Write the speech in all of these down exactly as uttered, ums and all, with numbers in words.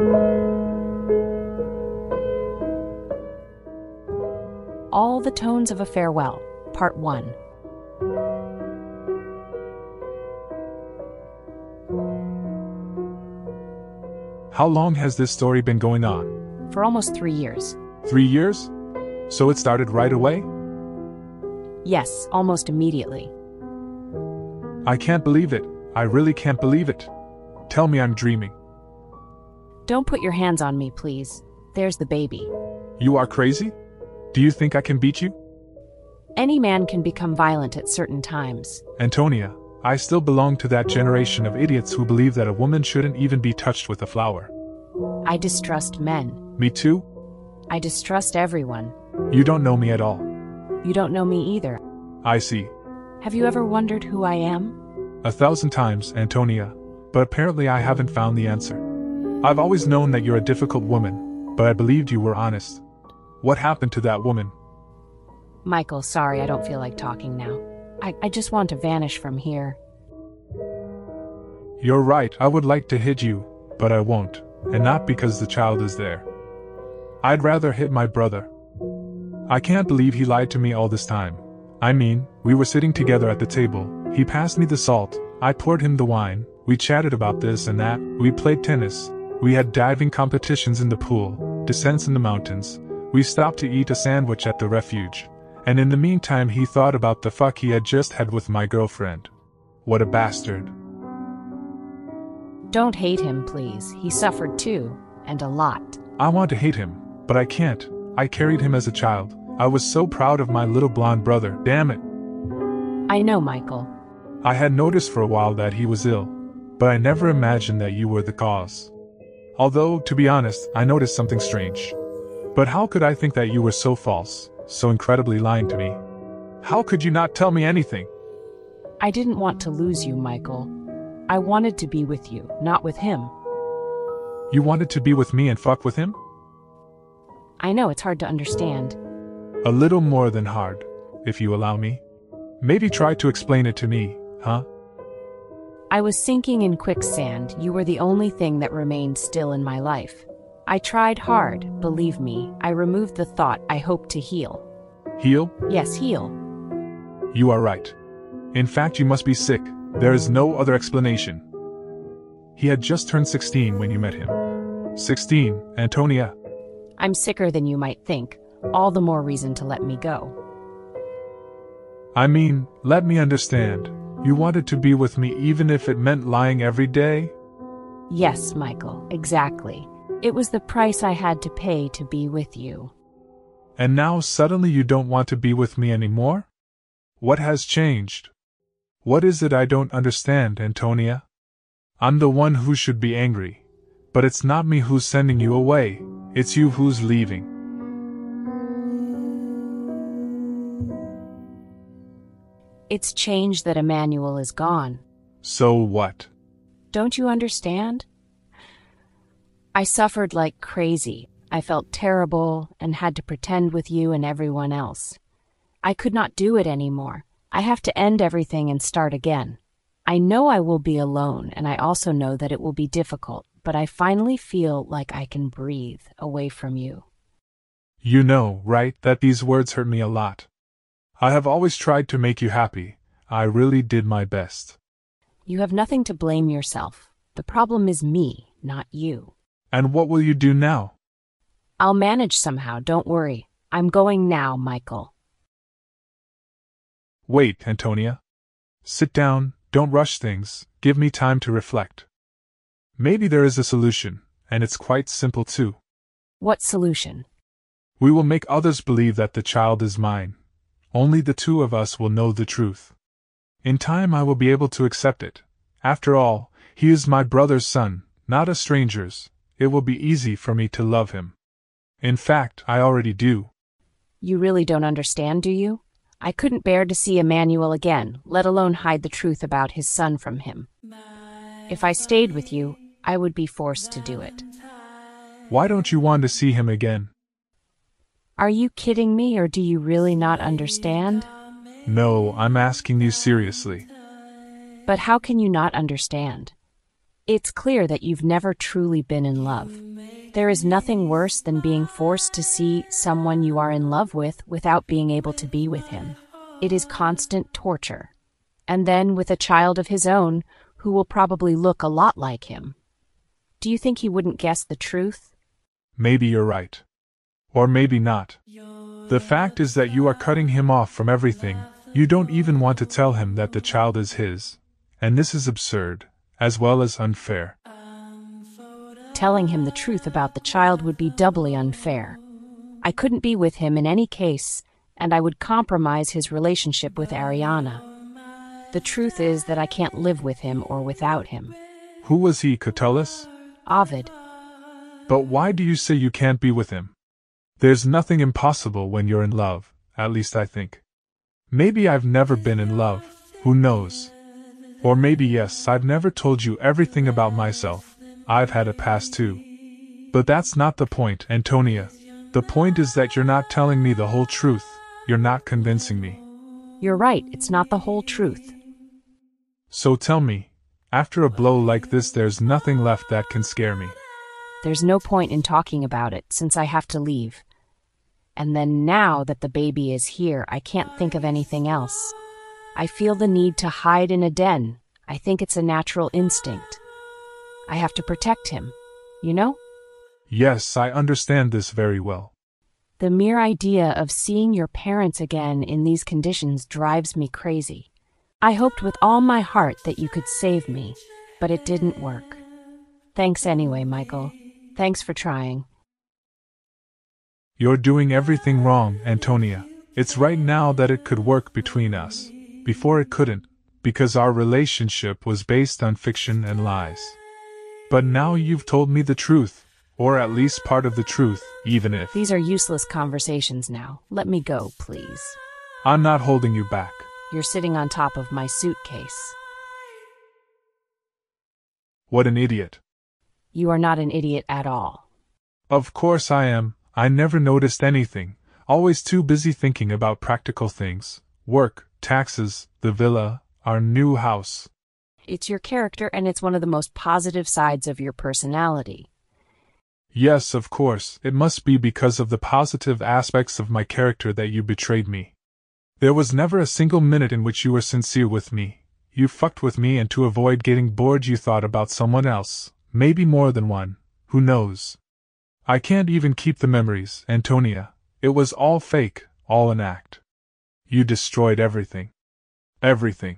All the Tones of a Farewell, Part one. How long has this story been going on? For almost three years. Three years? So it started right away? Yes, almost immediately. I can't believe it. I really can't believe it. Tell me I'm dreaming. Don't put your hands on me, please. There's the baby. You are crazy? Do you think I can beat you? Any man can become violent at certain times. Antonia, I still belong to that generation of idiots who believe that a woman shouldn't even be touched with a flower. I distrust men. Me too? I distrust everyone. You don't know me at all. You don't know me either. I see. Have you ever wondered who I am? A thousand times, Antonia, but apparently I haven't found the answer. I've always known that you're a difficult woman, but I believed you were honest. What happened to that woman? Michael, sorry, I don't feel like talking now. I, I just want to vanish from here. You're right, I would like to hit you, but I won't, and not because the child is there. I'd rather hit my brother. I can't believe he lied to me all this time. I mean, we were sitting together at the table, he passed me the salt, I poured him the wine, we chatted about this and that, we played tennis, we had diving competitions in the pool, descents in the mountains, we stopped to eat a sandwich at the refuge, and in the meantime he thought about the fuck he had just had with my girlfriend. What a bastard. Don't hate him, please. He suffered too, and a lot. I want to hate him, but I can't. I carried him as a child. I was so proud of my little blonde brother, damn it. I know, Michael. I had noticed for a while that he was ill, but I never imagined that you were the cause. Although, to be honest, I noticed something strange. But how could I think that you were so false, so incredibly lying to me? How could you not tell me anything? I didn't want to lose you, Michael. I wanted to be with you, not with him. You wanted to be with me and fuck with him? I know it's hard to understand. A little more than hard, if you allow me. Maybe try to explain it to me, huh? I was sinking in quicksand. You were the only thing that remained still in my life. I tried hard, believe me. I removed the thought I hoped to heal. Heal? Yes, heal. You are right. In fact, you must be sick. There is no other explanation. He had just turned sixteen when you met him. Sixteen, Antonia. I'm sicker than you might think. All the more reason to let me go. I mean, let me understand. You wanted to be with me even if it meant lying every day? Yes, Michael, exactly. It was the price I had to pay to be with you. And now suddenly you don't want to be with me anymore? What has changed? What is it I don't understand, Antonia? I'm the one who should be angry. But it's not me who's sending you away, it's you who's leaving. It's changed that Emmanuel is gone. So what? Don't you understand? I suffered like crazy. I felt terrible and had to pretend with you and everyone else. I could not do it anymore. I have to end everything and start again. I know I will be alone, and I also know that it will be difficult, but I finally feel like I can breathe away from you. You know, right, that these words hurt me a lot. I have always tried to make you happy. I really did my best. You have nothing to blame yourself. The problem is me, not you. And what will you do now? I'll manage somehow, don't worry. I'm going now, Michael. Wait, Antonia. Sit down, don't rush things, give me time to reflect. Maybe there is a solution, and it's quite simple too. What solution? We will make others believe that the child is mine. Only the two of us will know the truth. In time I will be able to accept it. After all, he is my brother's son, not a stranger's. It will be easy for me to love him. In fact, I already do. You really don't understand, do you? I couldn't bear to see Emmanuel again, let alone hide the truth about his son from him. If I stayed with you, I would be forced to do it. Why don't you want to see him again? Are you kidding me, or do you really not understand? No, I'm asking you seriously. But how can you not understand? It's clear that you've never truly been in love. There is nothing worse than being forced to see someone you are in love with without being able to be with him. It is constant torture. And then with a child of his own who will probably look a lot like him. Do you think he wouldn't guess the truth? Maybe you're right. Or maybe not. The fact is that you are cutting him off from everything. You don't even want to tell him that the child is his. And this is absurd, as well as unfair. Telling him the truth about the child would be doubly unfair. I couldn't be with him in any case, and I would compromise his relationship with Ariana. The truth is that I can't live with him or without him. Who was he, Catullus? Ovid. But why do you say you can't be with him? There's nothing impossible when you're in love, at least I think. Maybe I've never been in love, who knows? Or maybe yes, I've never told you everything about myself. I've had a past too. But that's not the point, Antonia. The point is that you're not telling me the whole truth. You're not convincing me. You're right, it's not the whole truth. So tell me, after a blow like this there's nothing left that can scare me. There's no point in talking about it, since I have to leave. And then now that the baby is here, I can't think of anything else. I feel the need to hide in a den. I think it's a natural instinct. I have to protect him, you know? Yes, I understand this very well. The mere idea of seeing your parents again in these conditions drives me crazy. I hoped with all my heart that you could save me, but it didn't work. Thanks anyway, Michael. Thanks for trying. You're doing everything wrong, Antonia. It's right now that it could work between us. Before it couldn't, because our relationship was based on fiction and lies. But now you've told me the truth, or at least part of the truth, even if... These are useless conversations now. Let me go, please. I'm not holding you back. You're sitting on top of my suitcase. What an idiot. You are not an idiot at all. Of course I am. I never noticed anything. Always too busy thinking about practical things. Work, taxes, the villa, our new house. It's your character, and it's one of the most positive sides of your personality. Yes, of course. It must be because of the positive aspects of my character that you betrayed me. There was never a single minute in which you were sincere with me. You fucked with me, and to avoid getting bored you thought about someone else. Maybe more than one. Who knows? I can't even keep the memories, Antonia. It was all fake, all an act. You destroyed everything. Everything.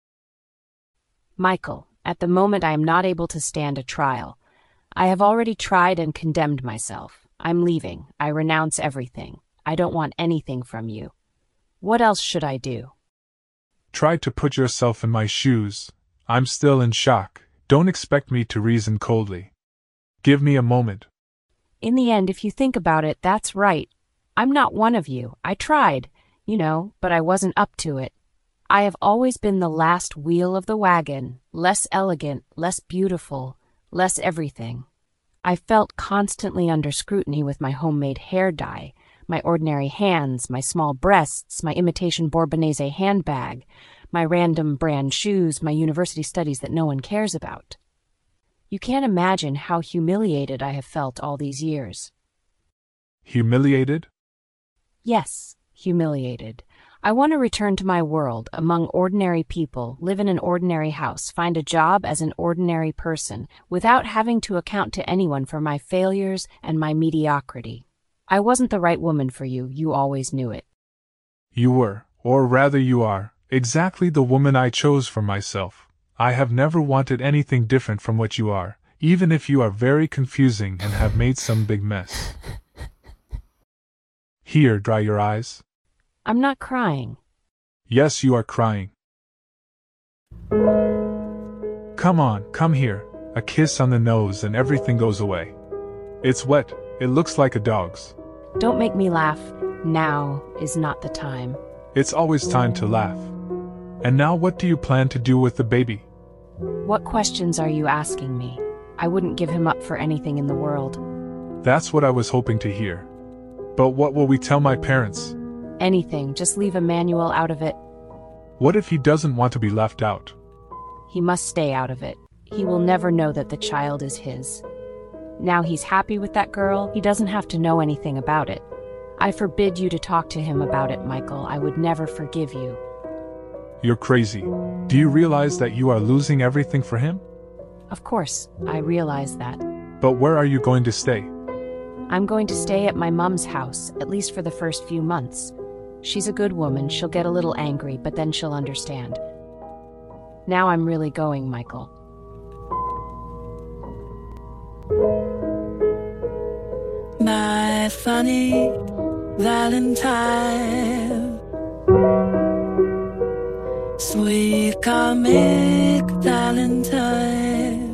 Michael, at the moment I am not able to stand a trial. I have already tried and condemned myself. I'm leaving. I renounce everything. I don't want anything from you. What else should I do? Try to put yourself in my shoes. I'm still in shock. Don't expect me to reason coldly. Give me a moment. In the end, if you think about it, that's right. I'm not one of you. I tried, you know, but I wasn't up to it. I have always been the last wheel of the wagon, less elegant, less beautiful, less everything. I felt constantly under scrutiny with my homemade hair dye, my ordinary hands, my small breasts, my imitation Bourbonnais handbag, my random brand shoes, my university studies that no one cares about. You can't imagine how humiliated I have felt all these years. Humiliated? Yes, humiliated. I want to return to my world, among ordinary people, live in an ordinary house, find a job as an ordinary person, without having to account to anyone for my failures and my mediocrity. I wasn't the right woman for you, you always knew it. You were, or rather you are, exactly the woman I chose for myself. I have never wanted anything different from what you are, even if you are very confusing and have made some big mess. Here, dry your eyes. I'm not crying. Yes, you are crying. Come on, come here. A kiss on the nose and everything goes away. It's wet, it looks like a dog's. Don't make me laugh. Now is not the time. It's always time to laugh. And now what do you plan to do with the baby? What questions are you asking me? I wouldn't give him up for anything in the world. That's what I was hoping to hear. But what will we tell my parents? Anything, just leave Emmanuel out of it. What if he doesn't want to be left out? He must stay out of it. He will never know that the child is his. Now he's happy with that girl. He doesn't have to know anything about it. I forbid you to talk to him about it, Michael. I would never forgive you. You're crazy. Do you realize that you are losing everything for him? Of course, I realize that. But where are you going to stay? I'm going to stay at my mom's house, at least for the first few months. She's a good woman. She'll get a little angry, but then she'll understand. Now I'm really going, Michael. My funny Valentine, sweet comic Valentine,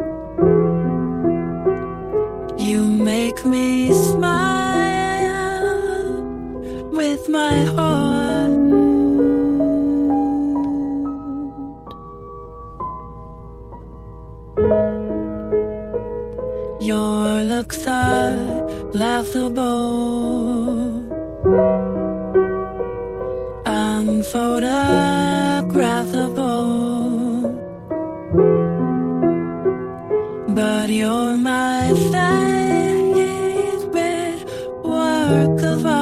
you make me smile with my heart. Your looks are laughable, unphotographable, but you're my favorite work of art.